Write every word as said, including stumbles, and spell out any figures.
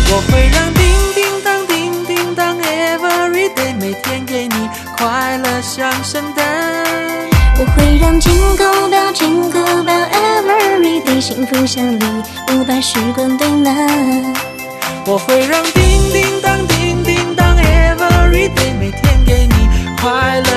我会让叮叮当叮叮当 every day 每天给你快乐像圣诞。 我会让 Jingle Bell Jingle Bell every day 幸福相离，不把时光堆满。 我会让叮叮当叮叮当 every day 每天给你快乐